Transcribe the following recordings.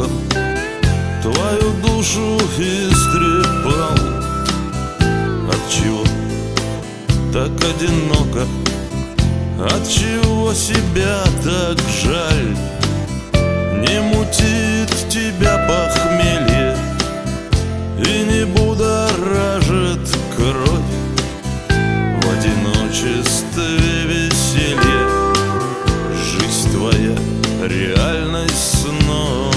окон твою душу истрепал. Отчего так одиноко? Отчего себя так жаль? Не мутит тебя похмелье и не будоражит кровь. В одиночестве веселье, жизнь твоя реальность снов.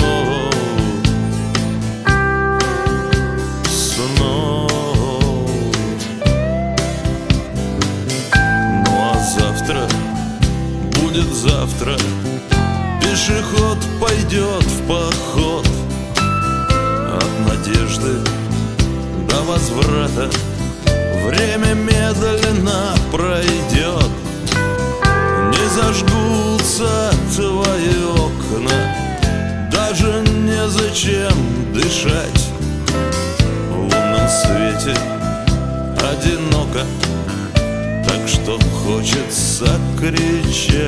Ну а завтра будет завтра, пешеход пойдет в поход. От надежды до возврата время медленно пройдет. Не зажгутся твои окна, даже незачем дышать. В лунном свете одиноко, так что хочется кричать.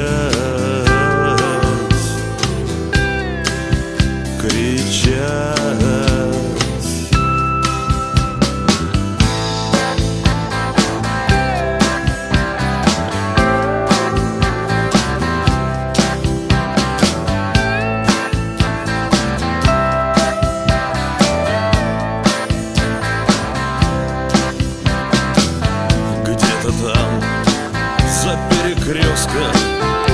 Где-то там за перекрестком